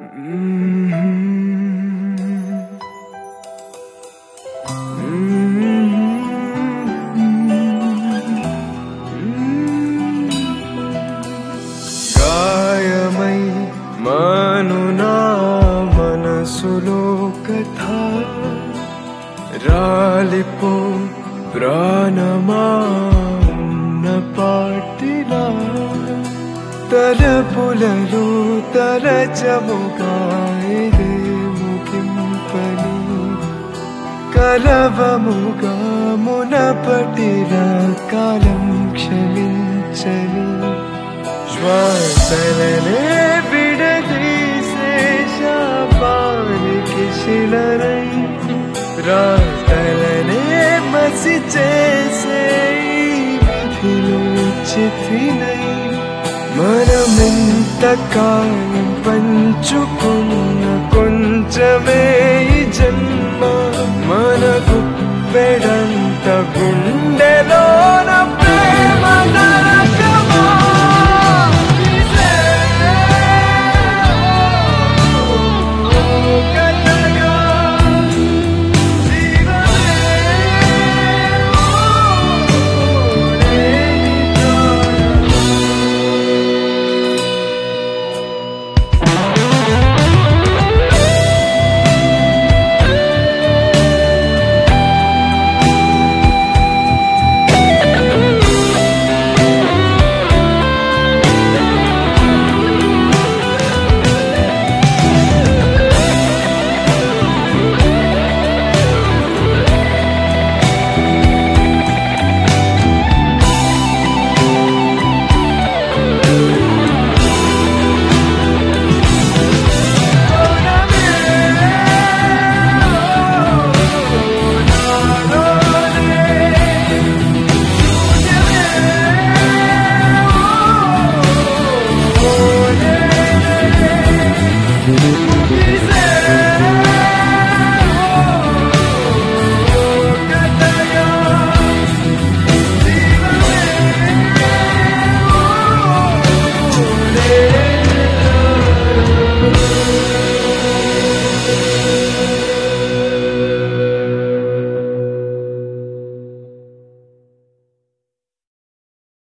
గాయమై మానునా మనసులో కథ రాలిపో ప్రాణమా ఉన్న పాటిలా తలపులలో తలచముగా ఇదే ముగింపని కలవముగా మునపటిలా కాలం క్షమించని శ్వాసలనే విడదీసే శాపానికి శిలనై రాతలనే మసి చేసే విధిలో చితినై మనమెంత కాలం పంచుకున్న కొంచెమే ఈ జన్మ మనకు పెడంత గుండె